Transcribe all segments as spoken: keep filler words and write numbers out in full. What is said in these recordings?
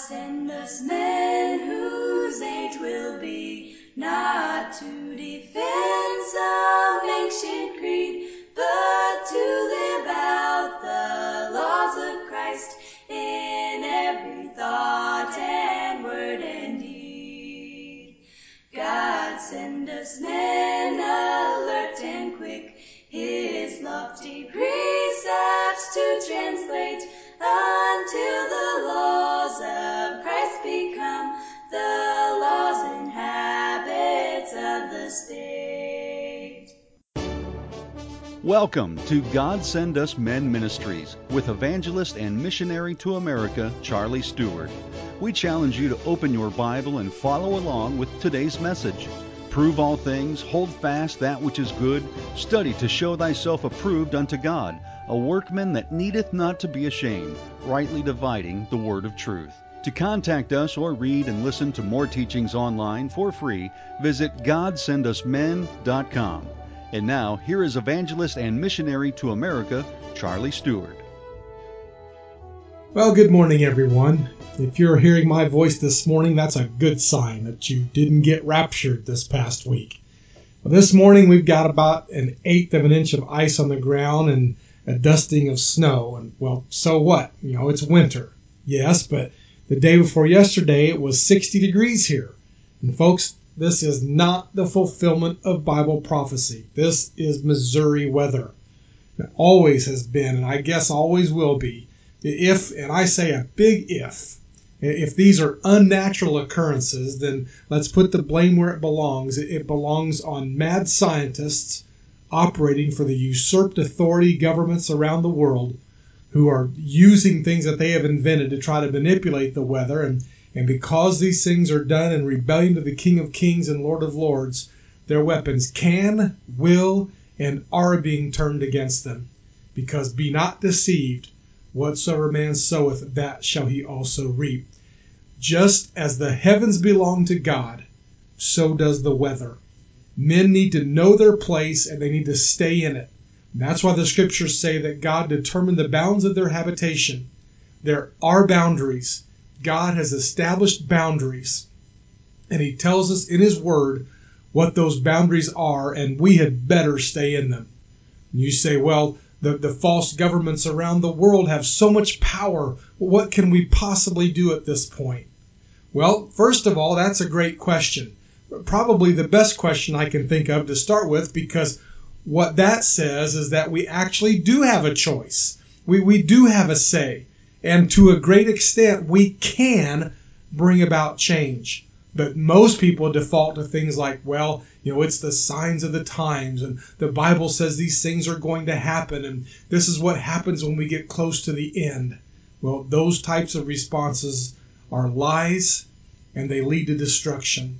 send us men whose age will be not to defend some ancient creed, but to live out the laws of Christ in every thought and word and deed. God send us men alert and quick, his lofty precepts to translate, until the laws of Christ become the laws and habits of the state. Welcome to God Send Us Men Ministries with evangelist and missionary to America, Charlie Stewart. We challenge you to open your Bible and follow along with today's message. Prove all things, hold fast that which is good, study to show thyself approved unto God, a workman that needeth not to be ashamed, rightly dividing the word of truth. To contact us or read and listen to more teachings online for free, visit god send us men dot com. And now, here is evangelist and missionary to America, Charlie Stewart. Well, good morning, everyone. If you're hearing my voice this morning, that's a good sign that you didn't get raptured this past week. Well, this morning, we've got about an eighth of an inch of ice on the ground and a dusting of snow. And, well, so what? You know, it's winter. Yes, but the day before yesterday, it was sixty degrees here. And, folks, this is not the fulfillment of Bible prophecy. This is Missouri weather. It always has been, and I guess always will be. If, and I say a big if, if these are unnatural occurrences, then let's put the blame where it belongs. It belongs on mad scientists operating for the usurped authority governments around the world who are using things that they have invented to try to manipulate the weather. And, and because these things are done in rebellion to the King of Kings and Lord of Lords, their weapons can, will, and are being turned against them. Because be not deceived, whatsoever man soweth, that shall he also reap. Just as the heavens belong to God, so does the weather. Men need to know their place and they need to stay in it. And that's why the scriptures say that God determined the bounds of their habitation. There are boundaries. God has established boundaries. And he tells us in his word what those boundaries are, and we had better stay in them. And you say, well, The, the false governments around the world have so much power. What can we possibly do at this point? Well, first of all, that's a great question. Probably the best question I can think of to start with, because what that says is that we actually do have a choice. We, we do have a say. And to a great extent, we can bring about change. But most people default to things like, well, you know, it's the signs of the times, and the Bible says these things are going to happen, and this is what happens when we get close to the end. Well, those types of responses are lies, and they lead to destruction.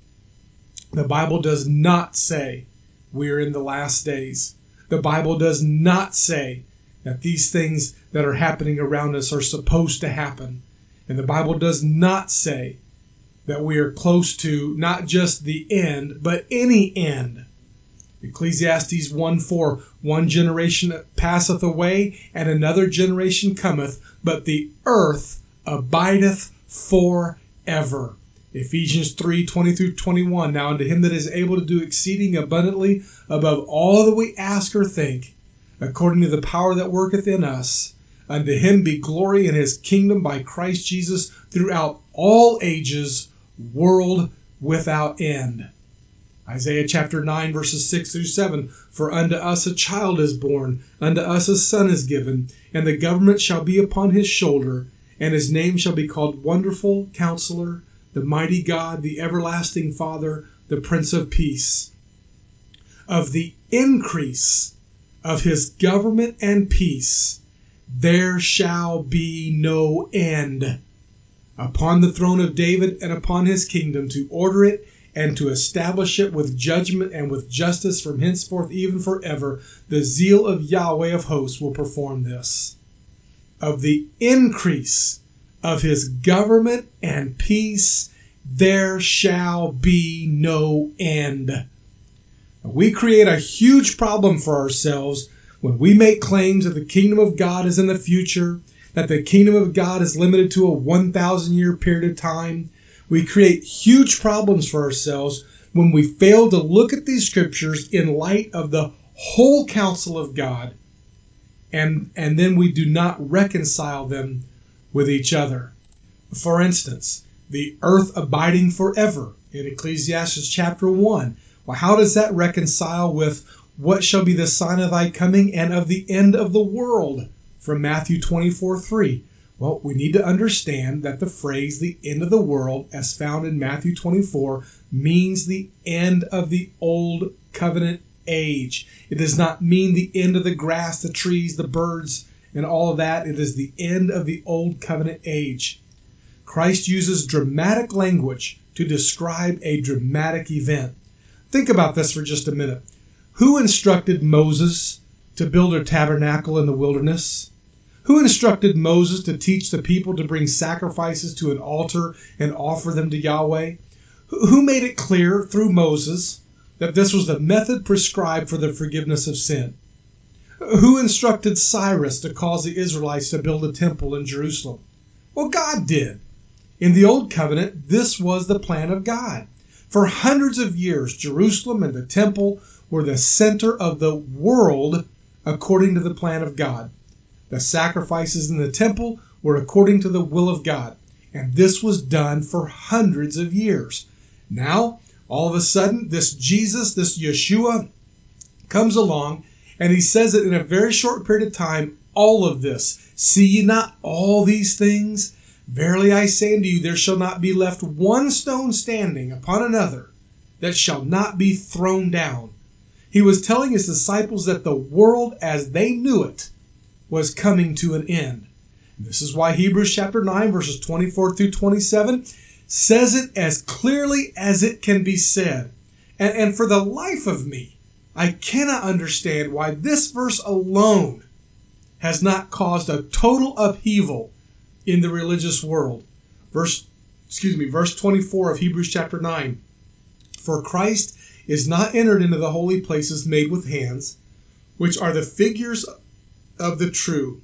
The Bible does not say we're in the last days. The Bible does not say that these things that are happening around us are supposed to happen. And the Bible does not say that we are close to not just the end, but any end. Ecclesiastes one four, one generation passeth away, and another generation cometh, but the earth abideth forever. Ephesians three twenty through twenty-one, now unto him that is able to do exceeding abundantly above all that we ask or think, according to the power that worketh in us, unto him be glory in his kingdom by Christ Jesus throughout all ages, world without end. Isaiah chapter nine, verses six through seven. For unto us a child is born, unto us a son is given, and the government shall be upon his shoulder, and his name shall be called Wonderful Counselor, the Mighty God, the Everlasting Father, the Prince of Peace. Of the increase of his government and peace, there shall be no end, upon the throne of David and upon his kingdom, to order it and to establish it with judgment and with justice from henceforth even forever. The zeal of Yahweh of hosts will perform this. Of the increase of his government and peace, there shall be no end. We create a huge problem for ourselves when we make claims that the kingdom of God is in the future, that the kingdom of God is limited to a one thousand year period of time. We create huge problems for ourselves when we fail to look at these scriptures in light of the whole counsel of God, and, and then we do not reconcile them with each other. For instance, the earth abiding forever in Ecclesiastes chapter one. Well, how does that reconcile with what shall be the sign of thy coming and of the end of the world from Matthew twenty-four three? Well, we need to understand that the phrase the end of the world as found in Matthew twenty-four means the end of the old covenant age. It does not mean the end of the grass, the trees, the birds, and all of that. It is the end of the old covenant age. Christ uses dramatic language to describe a dramatic event. Think about this for just a minute. Who instructed Moses to build a tabernacle in the wilderness? Who instructed Moses to teach the people to bring sacrifices to an altar and offer them to Yahweh? Who made it clear through Moses that this was the method prescribed for the forgiveness of sin? Who instructed Cyrus to cause the Israelites to build a temple in Jerusalem? Well, God did. In the Old Covenant, this was the plan of God. For hundreds of years, Jerusalem and the temple were the center of the world according to the plan of God. The sacrifices in the temple were according to the will of God. And this was done for hundreds of years. Now, all of a sudden, this Jesus, this Yeshua, comes along, and he says it in a very short period of time, all of this. See ye not all these things? Verily I say unto you, there shall not be left one stone standing upon another that shall not be thrown down. He was telling his disciples that the world as they knew it was coming to an end. And this is why Hebrews chapter nine, verses twenty-four through twenty-seven says it as clearly as it can be said. And, and for the life of me, I cannot understand why this verse alone has not caused a total upheaval in the religious world. Verse, excuse me, verse twenty-four of Hebrews chapter nine. For Christ is not entered into the holy places made with hands, which are the figures of the true,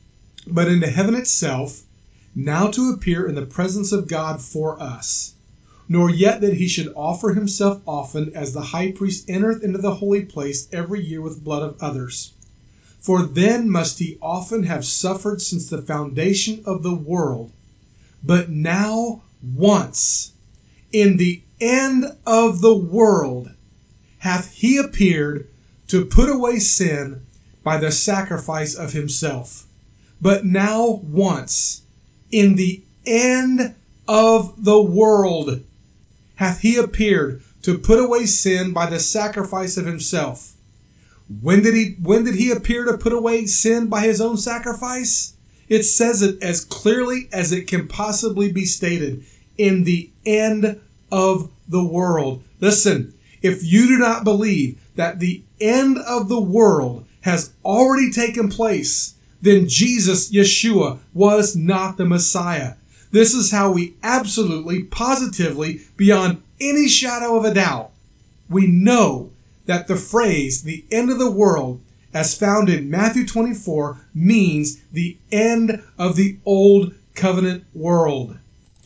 but into heaven itself, now to appear in the presence of God for us. Nor yet that he should offer himself often, as the high priest entereth into the holy place every year with blood of others. For then must he often have suffered since the foundation of the world. But now once, in the end of the world, hath he appeared to put away sin by the sacrifice of himself. But now once, in the end of the world, hath he appeared to put away sin by the sacrifice of himself. When did he, when did he appear to put away sin by his own sacrifice? It says it as clearly as it can possibly be stated. In the end of the world. Listen, if you do not believe that the end of the world has already taken place, then Jesus, Yeshua, was not the Messiah. This is how we absolutely, positively, beyond any shadow of a doubt, we know that the phrase, the end of the world, as found in Matthew twenty-four, means the end of the old covenant world.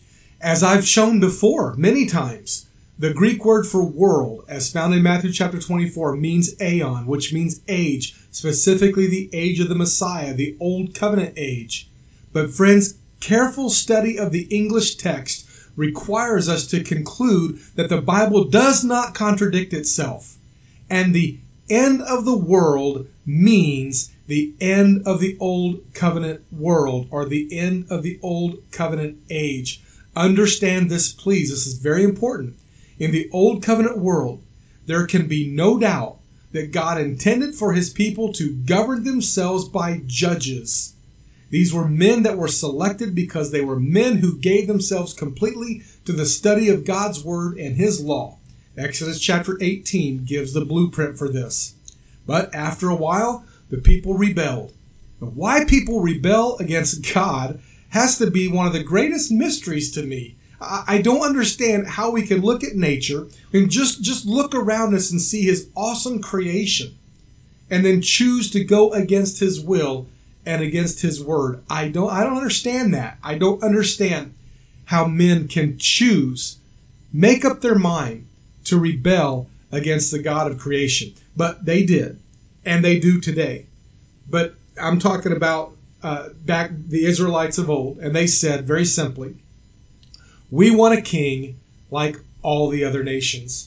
As I've shown before many times, the Greek word for world, as found in Matthew chapter twenty-four, means aeon, which means age, specifically the age of the Messiah, the old covenant age. But friends, careful study of the English text requires us to conclude that the Bible does not contradict itself. And the end of the world means the end of the old covenant world, or the end of the old covenant age. Understand this, please. This is very important. In the old covenant world, there can be no doubt that God intended for his people to govern themselves by judges. These were men that were selected because they were men who gave themselves completely to the study of God's word and his law. Exodus chapter eighteen gives the blueprint for this. But after a while, the people rebelled. But why people rebel against God has to be one of the greatest mysteries to me. I don't understand how we can look at nature and just, just look around us and see his awesome creation and then choose to go against his will and against his word. I don't I don't understand that. I don't understand how men can choose, make up their mind to rebel against the God of creation. But they did, and they do today. But I'm talking about uh, back the Israelites of old, and they said very simply, we want a king like all the other nations.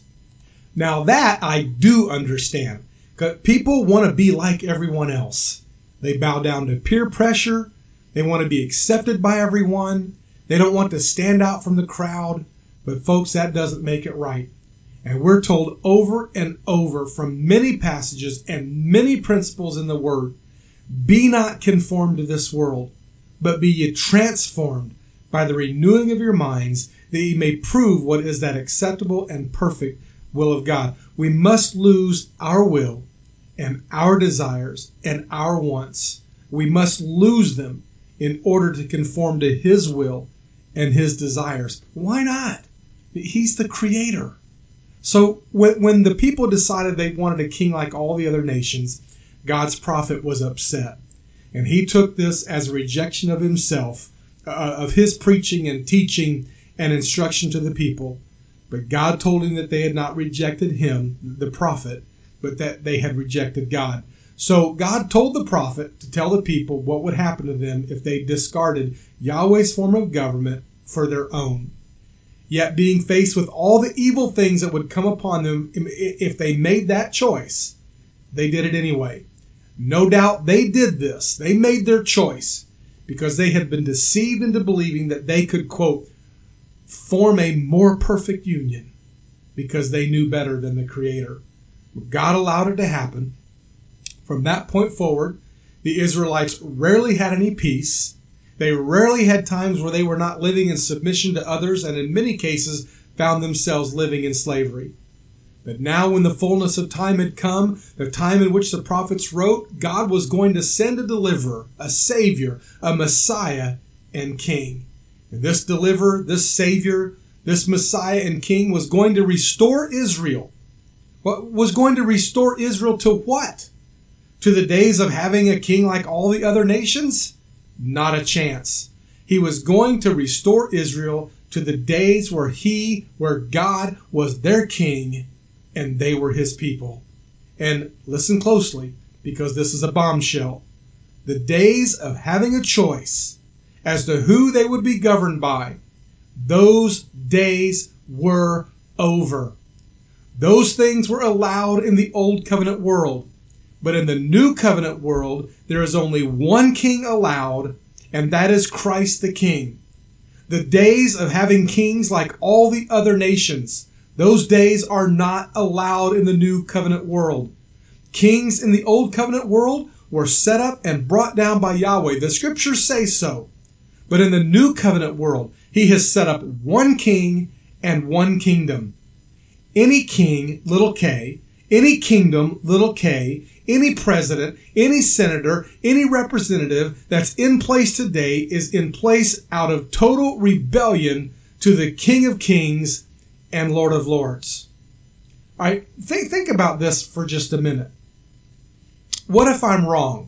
Now that I do understand, because people want to be like everyone else. They bow down to peer pressure. They want to be accepted by everyone. They don't want to stand out from the crowd. But folks, that doesn't make it right. And we're told over and over from many passages and many principles in the Word, be not conformed to this world, but be ye transformed by the renewing of your minds, that ye may prove what is that acceptable and perfect will of God. We must lose our will and our desires and our wants. We must lose them in order to conform to His will and His desires. Why not? He's the Creator. So when, when the people decided they wanted a king like all the other nations, God's prophet was upset. And he took this as a rejection of himself, uh, of his preaching and teaching and instruction to the people. But God told him that they had not rejected him, the prophet, but that they had rejected God. So God told the prophet to tell the people what would happen to them if they discarded Yahweh's form of government for their own. Yet being faced with all the evil things that would come upon them if they made that choice, they did it anyway. No doubt they did this. They made their choice because they had been deceived into believing that they could, quote, form a more perfect union because they knew better than the Creator. God allowed it to happen. From that point forward, the Israelites rarely had any peace. They rarely had times where they were not living in submission to others, and in many cases found themselves living in slavery. But now when the fullness of time had come, the time in which the prophets wrote, God was going to send a deliverer, a savior, a Messiah and king. And this deliverer, this savior, this Messiah and king was going to restore Israel. What was going to restore Israel to what? To the days of having a king like all the other nations? Not a chance. He was going to restore Israel to the days where he, where God was their king and they were his people. And listen closely, because this is a bombshell. The days of having a choice as to who they would be governed by, those days were over. Those things were allowed in the old covenant world. But in the new covenant world, there is only one king allowed, and that is Christ the King. The days of having kings like all the other nations, those days are not allowed in the new covenant world. Kings in the old covenant world were set up and brought down by Yahweh. The scriptures say so. But in the new covenant world, he has set up one king and one kingdom. Any king, little k, any kingdom, little k, any president, any senator, any representative that's in place today is in place out of total rebellion to the King of Kings and Lord of Lords. All right, think, think about this for just a minute. What if I'm wrong?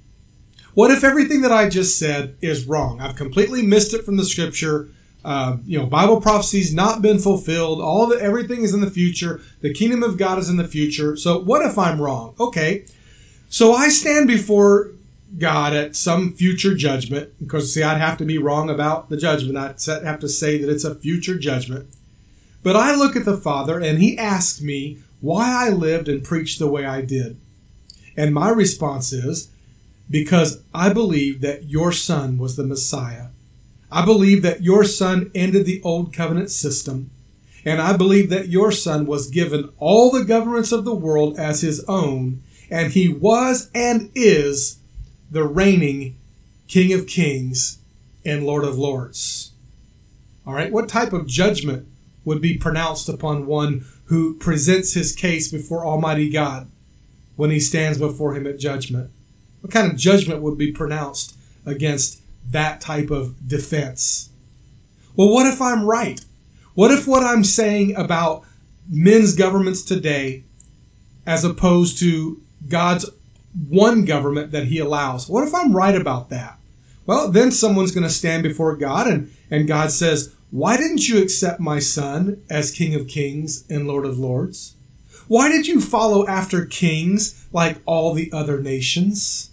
What if everything that I just said is wrong? I've completely missed it from the scripture. Uh, you know, Bible prophecy's not been fulfilled. All of it, everything is in the future. The kingdom of God is in the future. So what if I'm wrong? Okay. So I stand before God at some future judgment, because see, I'd have to be wrong about the judgment. I'd have to say that it's a future judgment. But I look at the Father and he asked me why I lived and preached the way I did. And my response is, because I believe that your son was the Messiah. I believe that your son ended the old covenant system. And I believe that your son was given all the governments of the world as his own. And he was and is the reigning King of Kings and Lord of Lords. All right, what type of judgment would be pronounced upon one who presents his case before Almighty God when he stands before him at judgment? What kind of judgment would be pronounced against that type of defense? Well, what if I'm right? What if what I'm saying about men's governments today, as opposed to God's one government that he allows. What if I'm right about that? Well, then someone's going to stand before God, and, and God says, why didn't you accept my son as King of Kings and Lord of Lords? Why did you follow after kings like all the other nations?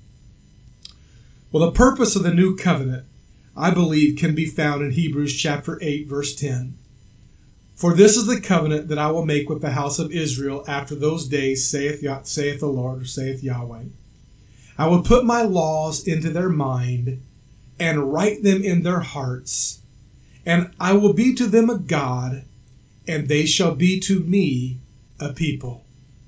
Well, the purpose of the new covenant, I believe, can be found in Hebrews chapter eight, verse ten. For this is the covenant that I will make with the house of Israel after those days, saith, saith the Lord, or saith Yahweh. I will put my laws into their mind and write them in their hearts, and I will be to them a God, and they shall be to me a people.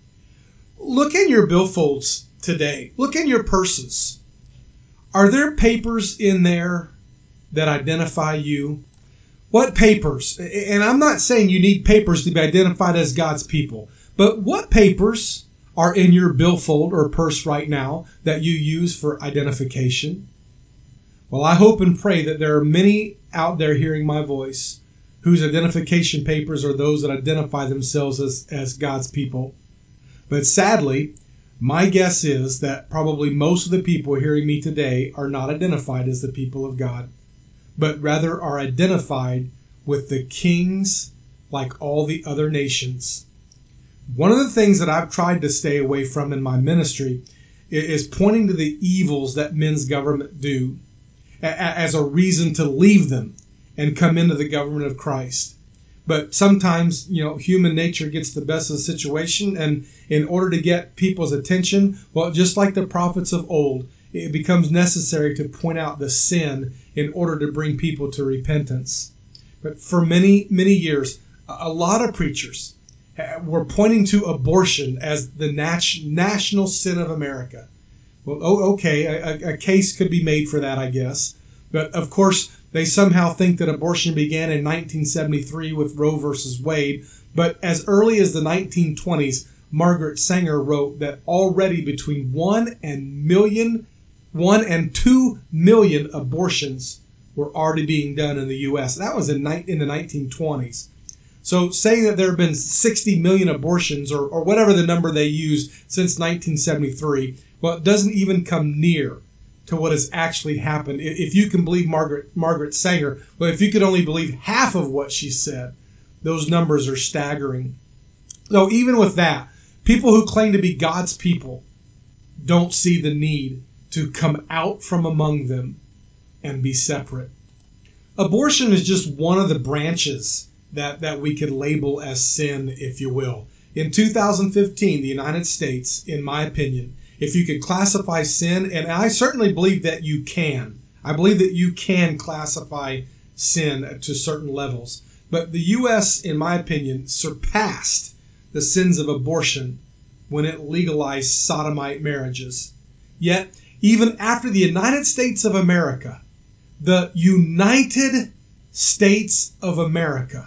Look in your billfolds today. Look in your purses. Are there papers in there that identify you? What papers? And I'm not saying you need papers to be identified as God's people, but what papers are in your billfold or purse right now that you use for identification? Well, I hope and pray that there are many out there hearing my voice whose identification papers are those that identify themselves as, as God's people. But sadly, my guess is that probably most of the people hearing me today are not identified as the people of God, but rather are identified with the kings like all the other nations. One of the things that I've tried to stay away from in my ministry is pointing to the evils that men's government do as a reason to leave them and come into the government of Christ. But sometimes, you know, human nature gets the best of the situation, and in order to get people's attention, well, just like the prophets of old, it becomes necessary to point out the sin in order to bring people to repentance. But for many, many years, a lot of preachers were pointing to abortion as the nat- national sin of America. Well, oh, okay, a, a case could be made for that, I guess. But of course, they somehow think that abortion began in nineteen seventy-three with Roe versus Wade. But as early as the nineteen twenties, Margaret Sanger wrote that already between one and million, one and two million abortions were already being done in the U S. That was in, in the nineteen twenties. So saying that there have been sixty million abortions, or, or whatever the number they used since nineteen seventy-three, well, it doesn't even come near to what has actually happened. If you can believe Margaret Margaret Sanger, well, if you could only believe half of what she said, those numbers are staggering. So even with that, people who claim to be God's people don't see the need to come out from among them and be separate. Abortion is just one of the branches that, that we could label as sin, if you will. In two thousand fifteen, the United States, in my opinion, if you could classify sin, and I certainly believe that you can. I believe that you can classify sin to certain levels. But the U S, in my opinion, surpassed the sins of abortion when it legalized sodomite marriages. Yet, even after the United States of America, the United States of America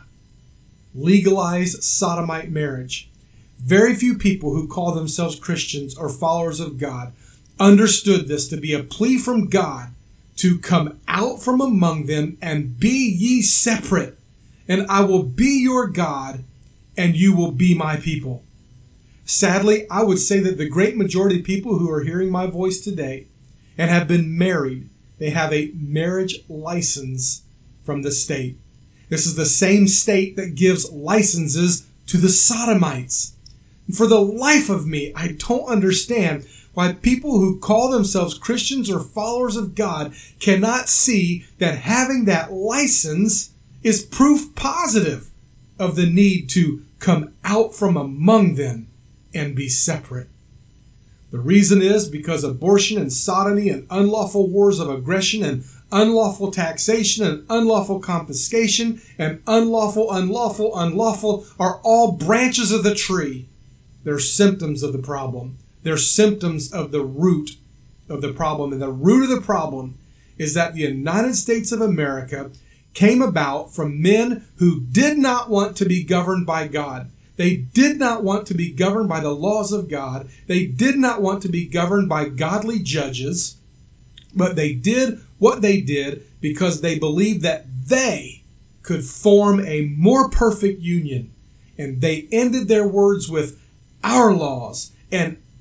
legalized sodomite marriage, very few people who call themselves Christians or followers of God understood this to be a plea from God to come out from among them and be ye separate, and I will be your God, and you will be my people. Sadly, I would say that the great majority of people who are hearing my voice today and have been married, they have a marriage license from the state. This is the same state that gives licenses to the sodomites. For the life of me, I don't understand why people who call themselves Christians or followers of God cannot see that having that license is proof positive of the need to come out from among them and be separate. The reason is because abortion and sodomy and unlawful wars of aggression and unlawful taxation and unlawful confiscation and unlawful, unlawful, unlawful are all branches of the tree. They're symptoms of the problem. They're symptoms of the root of the problem. And the root of the problem is that the United States of America came about from men who did not want to be governed by God. They did not want to be governed by the laws of God. They did not want to be governed by godly judges. But they did what they did because they believed that they could form a more perfect union. And they ended their words with our laws and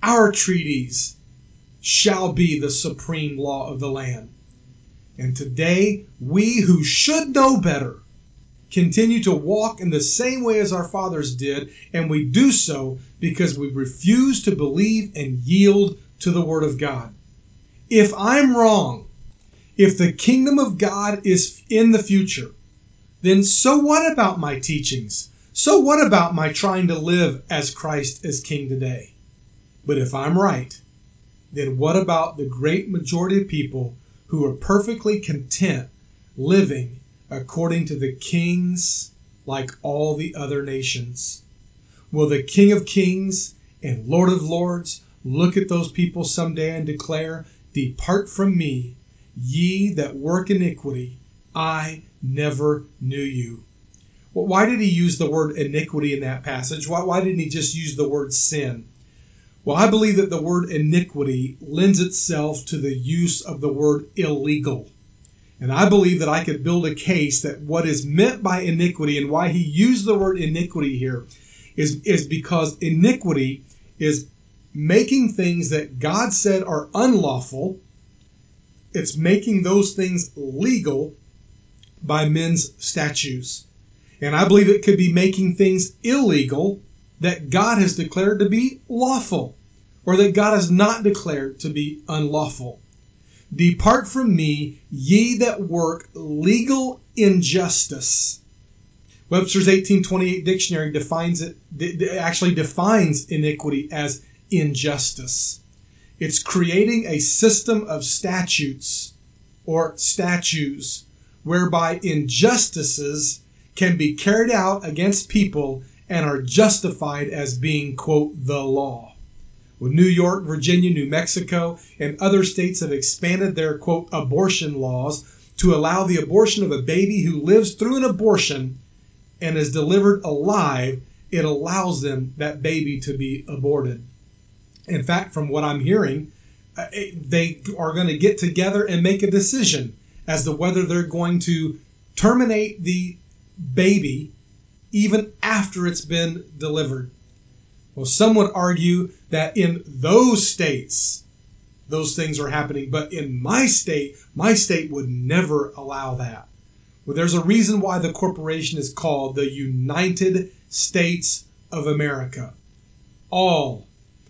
Our treaties shall be the supreme law of the land. And today, we who should know better continue to walk in the same way as our fathers did, and we do so because we refuse to believe and yield to the Word of God. If I'm wrong, if the kingdom of God is in the future, then so what about my teachings? So what about my trying to live as Christ is King today? But if I'm right, then what about the great majority of people who are perfectly content living according to the kings like all the other nations? Will the King of Kings and Lord of Lords look at those people someday and declare, "Depart from me, ye that work iniquity, I never knew you"? Well, why did he use the word iniquity in that passage? Why, why didn't he just use the word sin? Well, I believe that the word iniquity lends itself to the use of the word illegal. And I believe that I could build a case that what is meant by iniquity and why he used the word iniquity here is, is because iniquity is making things that God said are unlawful. It's making those things legal by men's statutes. And I believe it could be making things illegal that God has declared to be lawful, or that God has not declared to be unlawful. Depart from me, ye that work legal injustice. Webster's eighteen twenty-eight dictionary defines it, actually defines iniquity as injustice. It's creating a system of statutes or statutes whereby injustices can be carried out against people and are justified as being, quote, the law. Well, New York, Virginia, New Mexico, and other states have expanded their, quote, abortion laws to allow the abortion of a baby who lives through an abortion and is delivered alive. It allows them, that baby, to be aborted. In fact, from what I'm hearing, they are going to get together and make a decision as to whether they're going to terminate the baby even after it's been delivered. Well, some would argue that in those states, those things are happening. But in my state, my state would never allow that. Well, there's a reason why the corporation is called the United States of America. All,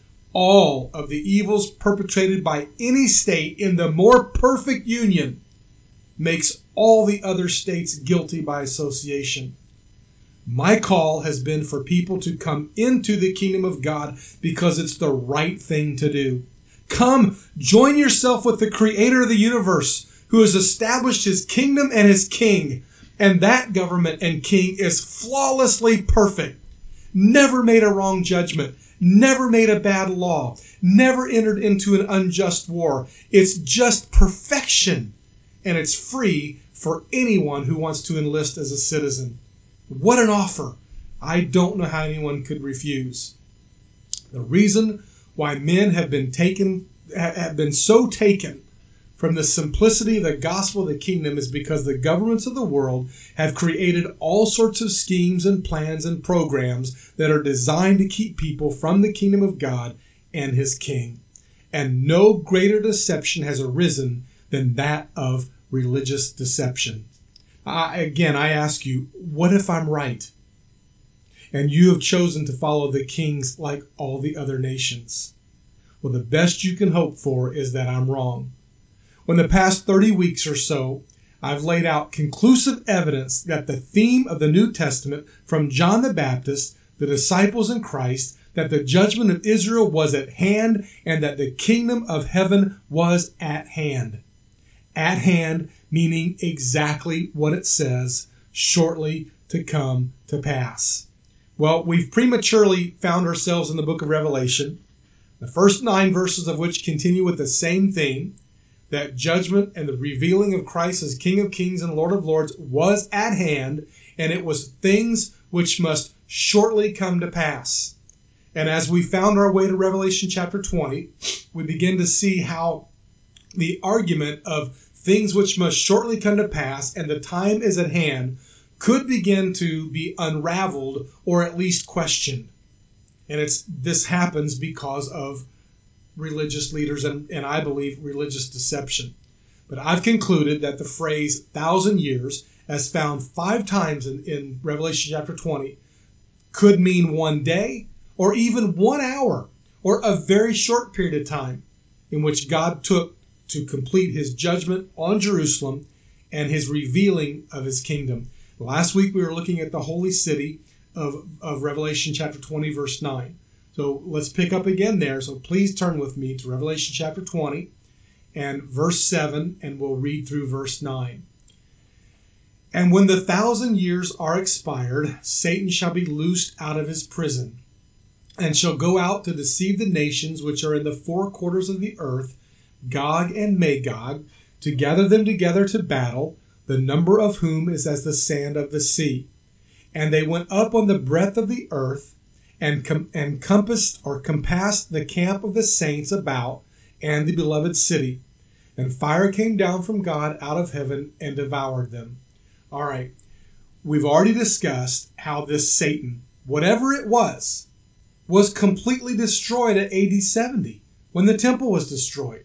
all of the evils perpetrated by any state in the more perfect union makes all the other states guilty by association. My call has been for people to come into the kingdom of God because it's the right thing to do. Come, join yourself with the creator of the universe who has established his kingdom and his king. And that government and king is flawlessly perfect. Never made a wrong judgment. Never made a bad law. Never entered into an unjust war. It's just perfection. And it's free for anyone who wants to enlist as a citizen. What an offer. I don't know how anyone could refuse. The reason why men have been taken, have been so taken from the simplicity of the gospel of the kingdom is because the governments of the world have created all sorts of schemes and plans and programs that are designed to keep people from the kingdom of God and his king. And no greater deception has arisen than that of religious deception. Uh, again, I ask you, what if I'm right? And you have chosen to follow the kings like all the other nations. Well, the best you can hope for is that I'm wrong. When the past thirty weeks or so, I've laid out conclusive evidence that the theme of the New Testament from John the Baptist, the disciples in Christ, that the judgment of Israel was at hand and that the kingdom of heaven was at hand. At hand, meaning exactly what it says, shortly to come to pass. Well, we've prematurely found ourselves in the book of Revelation, the first nine verses of which continue with the same theme, that judgment and the revealing of Christ as King of Kings and Lord of Lords was at hand, and it was things which must shortly come to pass. And as we found our way to Revelation chapter twenty, we begin to see how the argument of things which must shortly come to pass and the time is at hand could begin to be unraveled or at least questioned. And it's this happens because of religious leaders and, and I believe religious deception. But I've concluded that the phrase thousand years, as found five times in, in Revelation chapter twenty, could mean one day or even one hour or a very short period of time in which God took to complete his judgment on Jerusalem and his revealing of his kingdom. Last week we were looking at the holy city of, of Revelation chapter twenty, verse nine. So let's pick up again there. So please turn with me to Revelation chapter twenty and verse seven, and we'll read through verse nine. And when the thousand years are expired, Satan shall be loosed out of his prison, and shall go out to deceive the nations which are in the four quarters of the earth, Gog and Magog, to gather them together to battle, the number of whom is as the sand of the sea. And they went up on the breadth of the earth, and com- and compassed or compassed the camp of the saints about, and the beloved city. And fire came down from God out of heaven and devoured them. All right, we've already discussed how this Satan, whatever it was, was completely destroyed at A D seventy when the temple was destroyed.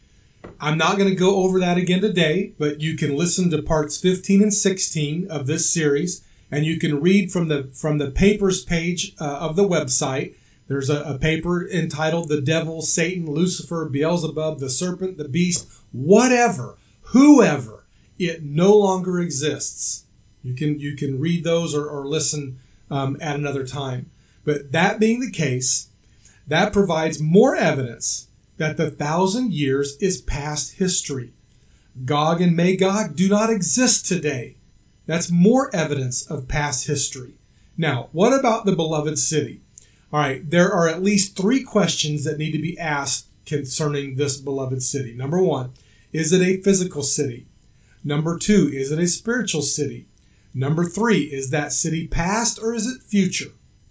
I'm not going to go over that again today, but you can listen to parts fifteen and sixteen of this series, and you can read from the from the papers page uh, of the website. There's a, a paper entitled The Devil, Satan, Lucifer, Beelzebub, the Serpent, the Beast, whatever, whoever, it no longer exists. You can you can read those or, or listen um, at another time. But that being the case, that provides more evidence that the thousand years is past history. Gog and Magog do not exist today. That's more evidence of past history. Now, what about the beloved city? All right, there are at least three questions that need to be asked concerning this beloved city. Number one, is it a physical city? Number two, is it a spiritual city? Number three, is that city past or is it future?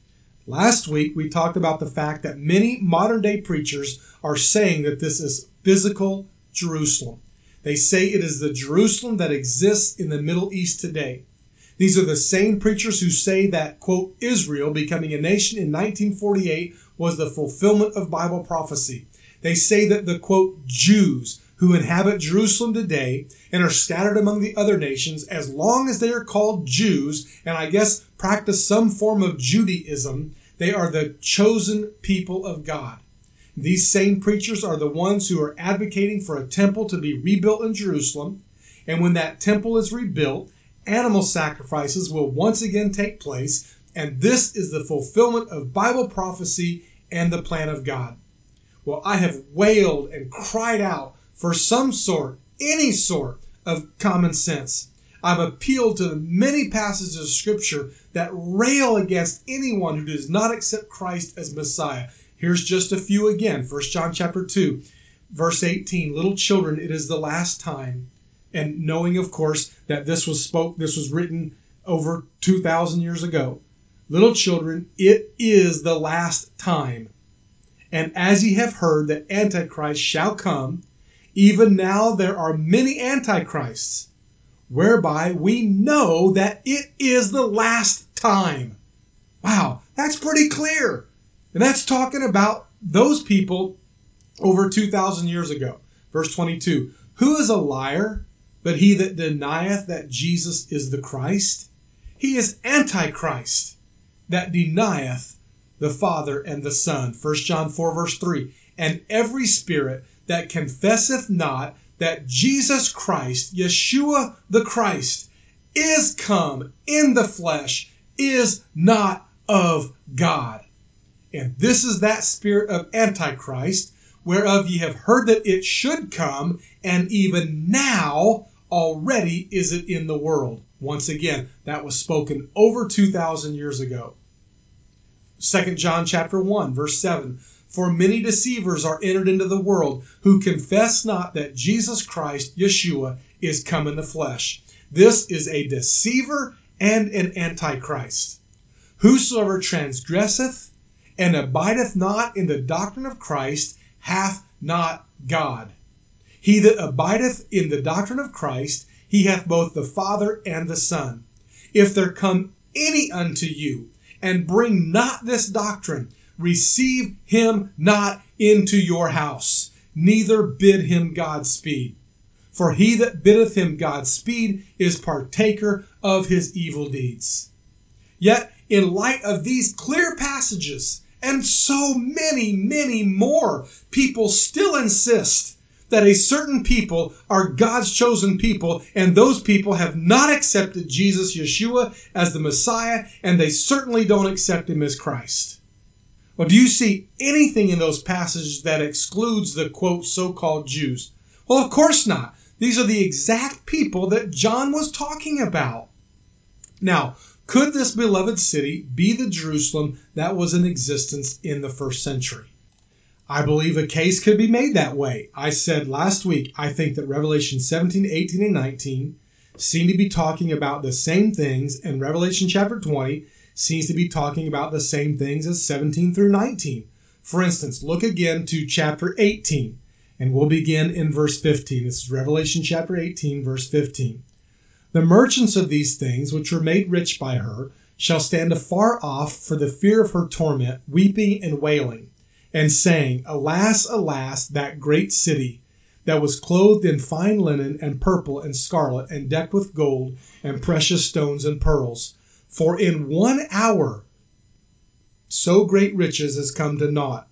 Last week, we talked about the fact that many modern-day preachers are saying that this is physical Jerusalem. They say it is the Jerusalem that exists in the Middle East today. These are the same preachers who say that, quote, Israel becoming a nation in nineteen forty-eight was the fulfillment of Bible prophecy. They say that the, quote, Jews who inhabit Jerusalem today and are scattered among the other nations, as long as they are called Jews, and I guess practice some form of Judaism, they are the chosen people of God. These same preachers are the ones who are advocating for a temple to be rebuilt in Jerusalem, and when that temple is rebuilt, animal sacrifices will once again take place, and this is the fulfillment of Bible prophecy and the plan of God. Well, I have wailed and cried out for some sort, any sort of common sense. I've appealed to the many passages of Scripture that rail against anyone who does not accept Christ as Messiah. Here's just a few again. First John chapter two, verse eighteen. Little children, it is the last time. And knowing, of course, that this was spoke, this was written over two thousand years ago. Little children, it is the last time. And as ye have heard that Antichrist shall come, even now there are many antichrists, whereby we know that it is the last time. Wow, that's pretty clear. And that's talking about those people over two thousand years ago. Verse twenty-two, who is a liar but he that denieth that Jesus is the Christ? He is Antichrist that denieth the Father and the Son. First John four, verse three, and every spirit that confesseth not that Jesus Christ, Yeshua the Christ, is come in the flesh, is not of God. And this is that spirit of Antichrist, whereof ye have heard that it should come, and even now already is it in the world. Once again, that was spoken over two thousand years ago. Second John chapter one, verse seven. For many deceivers are entered into the world, who confess not that Jesus Christ, Yeshua, is come in the flesh. This is a deceiver and an antichrist. Whosoever transgresseth and abideth not in the doctrine of Christ hath not God. He that abideth in the doctrine of Christ, he hath both the Father and the Son. If there come any unto you, and bring not this doctrine, receive him not into your house, neither bid him Godspeed. For he that biddeth him Godspeed is partaker of his evil deeds. Yet, in light of these clear passages, and so many, many more, people still insist that a certain people are God's chosen people, and those people have not accepted Jesus, Yeshua, as the Messiah, and they certainly don't accept him as Christ. Well, do you see anything in those passages that excludes the, quote, so-called Jews? Well, of course not. These are the exact people that John was talking about. Now, could this beloved city be the Jerusalem that was in existence in the first century? I believe a case could be made that way. I said last week, I think that Revelation seventeen, eighteen, and nineteen seem to be talking about the same things, and Revelation chapter twenty seems to be talking about the same things as seventeen through nineteen. For instance, look again to chapter eighteen, and we'll begin in verse fifteen. This is Revelation chapter eighteen, verse fifteen. The merchants of these things, which were made rich by her, shall stand afar off for the fear of her torment, weeping and wailing, and saying, Alas, alas, that great city, that was clothed in fine linen and purple and scarlet, and decked with gold and precious stones and pearls. For in one hour so great riches has come to naught.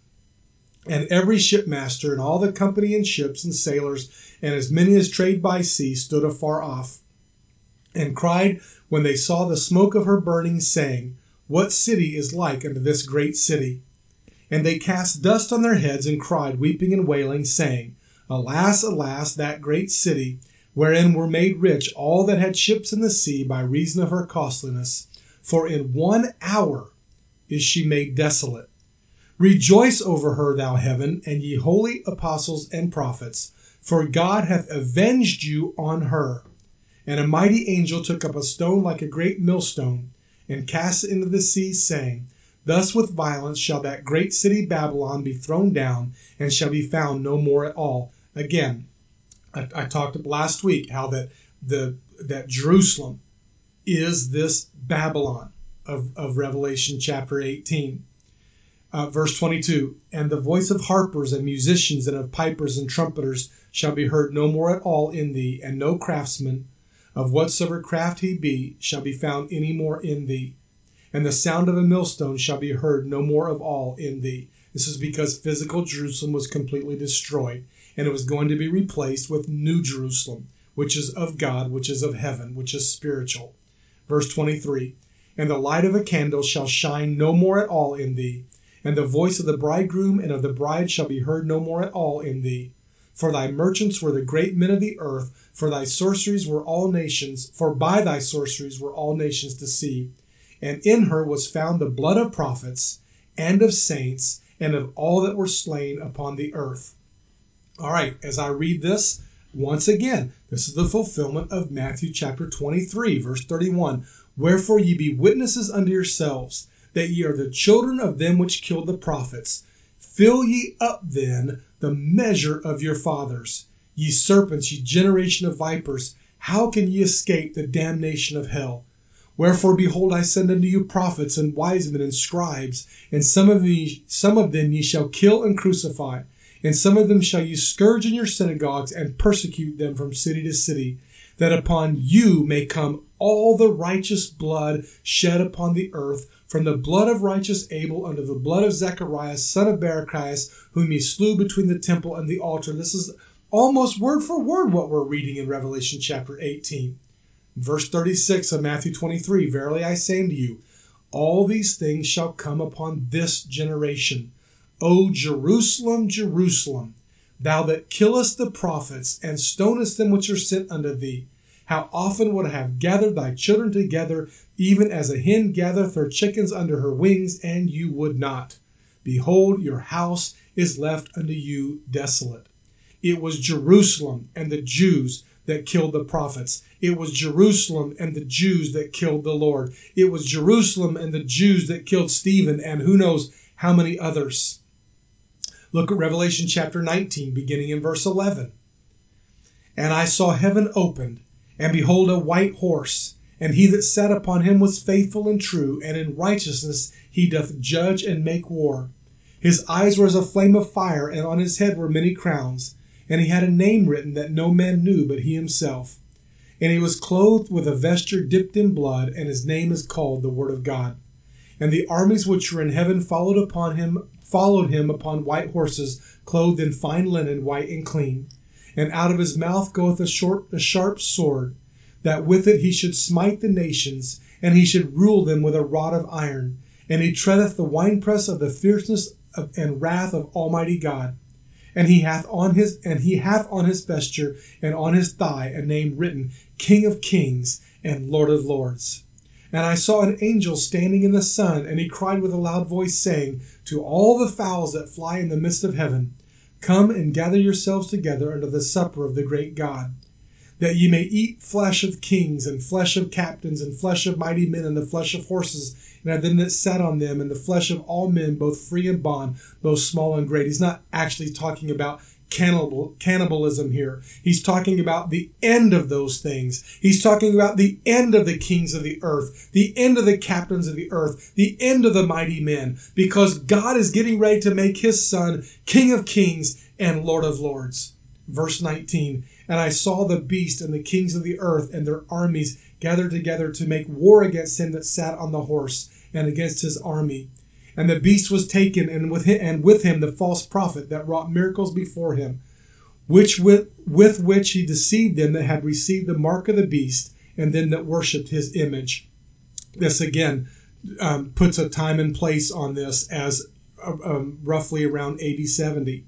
And every shipmaster and all the company in ships and sailors, and as many as trade by sea, stood afar off, and cried when they saw the smoke of her burning, saying, What city is like unto this great city? And they cast dust on their heads, and cried, weeping and wailing, saying, Alas, alas, that great city, wherein were made rich all that had ships in the sea by reason of her costliness. For in one hour is she made desolate. Rejoice over her, thou heaven, and ye holy apostles and prophets, for God hath avenged you on her. And a mighty angel took up a stone like a great millstone, and cast it into the sea, saying, Thus with violence shall that great city Babylon be thrown down, and shall be found no more at all. Again, I, I talked last week how that the that Jerusalem is this Babylon of, of Revelation chapter eighteen. Uh, verse twenty-two, And the voice of harpers and musicians and of pipers and trumpeters shall be heard no more at all in thee, and no craftsman, of whatsoever craft he be, shall be found any more in thee. And the sound of a millstone shall be heard no more of all in thee. This is because physical Jerusalem was completely destroyed, and it was going to be replaced with New Jerusalem, which is of God, which is of heaven, which is spiritual. Verse twenty-three, And the light of a candle shall shine no more at all in thee, and the voice of the bridegroom and of the bride shall be heard no more at all in thee. For thy merchants were the great men of the earth, for thy sorceries were all nations, for by thy sorceries were all nations deceived. And in her was found the blood of prophets, and of saints, and of all that were slain upon the earth. All right, as I read this, once again, this is the fulfillment of Matthew chapter twenty-three, verse thirty-one. Wherefore ye be witnesses unto yourselves, that ye are the children of them which killed the prophets. Fill ye up then the measure of your fathers. Ye serpents, ye generation of vipers, how can ye escape the damnation of hell? Wherefore, behold, I send unto you prophets and wise men and scribes, and some of ye, some of them ye shall kill and crucify, and some of them shall ye scourge in your synagogues, and persecute them from city to city, that upon you may come all the righteous blood shed upon the earth, from the blood of righteous Abel unto the blood of Zechariah, son of Barachias, whom ye slew between the temple and the altar. This is almost word for word what we're reading in Revelation chapter eighteen. Verse thirty-six of Matthew twenty-three, Verily I say unto you, all these things shall come upon this generation. O Jerusalem, Jerusalem, thou that killest the prophets, and stonest them which are sent unto thee, how often would I have gathered thy children together, even as a hen gathereth her chickens under her wings, and you would not. Behold, your house is left unto you desolate. It was Jerusalem and the Jews that killed the prophets. It was Jerusalem and the Jews that killed the Lord. It was Jerusalem and the Jews that killed Stephen, and who knows how many others. Look at Revelation chapter nineteen, beginning in verse eleven. And I saw heaven opened, and behold a white horse, And he that sat upon him was faithful and true, and in righteousness he doth judge and make war. His eyes were as a flame of fire, and on his head were many crowns. And he had a name written that no man knew but he himself. And he was clothed with a vesture dipped in blood, and his name is called the Word of God. And the armies which were in heaven followed upon him, followed him upon white horses, clothed in fine linen, white and clean. And out of his mouth goeth a short, a sharp sword, that with it he should smite the nations, and he should rule them with a rod of iron. And he treadeth the winepress of the fierceness of, and wrath of Almighty God. And he hath on his and he hath on his vesture and on his thigh a name written, King of Kings and Lord of Lords. And I saw an angel standing in the sun, and he cried with a loud voice, saying, to all the fowls that fly in the midst of heaven, Come and gather yourselves together unto the supper of the great God, that ye may eat flesh of kings, and flesh of captains, and flesh of mighty men, and the flesh of horses, and of them that sat on them, and the flesh of all men, both free and bond, both small and great. He's not actually talking about cannibal, cannibalism here. He's talking about the end of those things. He's talking about the end of the kings of the earth, the end of the captains of the earth, the end of the mighty men, because God is getting ready to make his son King of Kings and Lord of Lords. Verse nineteen, and I saw the beast and the kings of the earth and their armies gathered together to make war against him that sat on the horse and against his army. And the beast was taken, and with him, and with him the false prophet that wrought miracles before him, which with, with which he deceived them that had received the mark of the beast, and them that worshipped his image. This again um, puts a time and place on this as uh, um, roughly around A D seventy.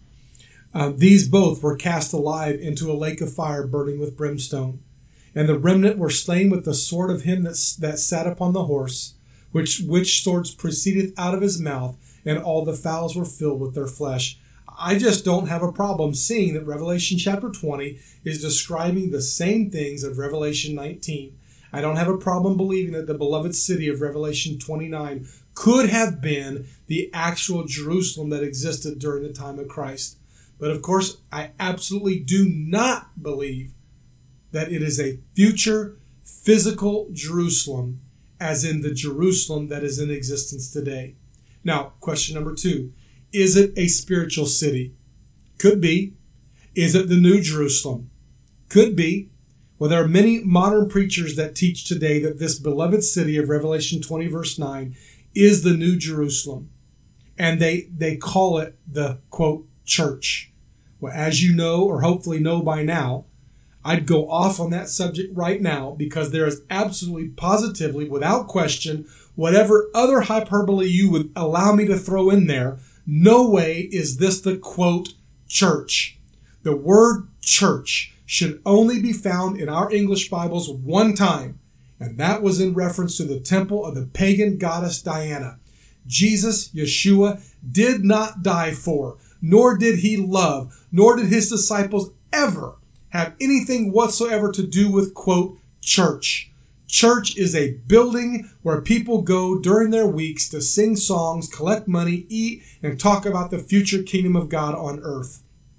Uh, these both were cast alive into a lake of fire burning with brimstone. And the remnant were slain with the sword of him that, that sat upon the horse, which which swords proceeded out of his mouth, and all the fowls were filled with their flesh. I just don't have a problem seeing that Revelation chapter twenty is describing the same things of Revelation nineteen. I don't have a problem believing that the beloved city of Revelation twenty-nine could have been the actual Jerusalem that existed during the time of Christ. But of course, I absolutely do not believe that it is a future physical Jerusalem, as in the Jerusalem that is in existence today. Now, question number two, is it a spiritual city? Could be. Is it the New Jerusalem? Could be. Well, there are many modern preachers that teach today that this beloved city of Revelation twenty verse nine is the New Jerusalem. And they, they call it the, quote, church. Well, as you know, or hopefully know by now, I'd go off on that subject right now, because there is absolutely, positively, without question, whatever other hyperbole you would allow me to throw in there, no way is this the, quote, church. The word church should only be found in our English Bibles one time, and that was in reference to the temple of the pagan goddess Diana. Jesus, Yeshua, did not die for, nor did he love, nor did his disciples ever have anything whatsoever to do with, quote, church. Church is a building where people go during their weeks to sing songs, collect money, eat, and talk about the future kingdom of God on earth.